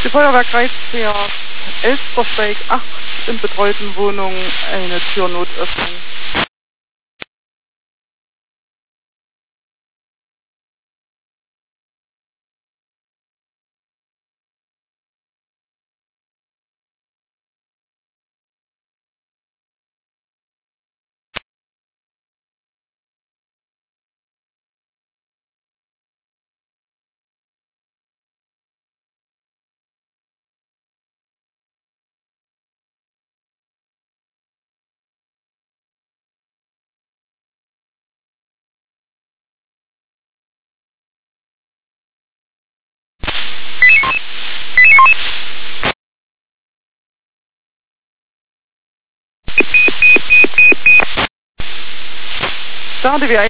Die Feuerwehrkreiswehr Elstersteig 8 in betreuten Wohnungen eine Türnotöffnung. Da die wir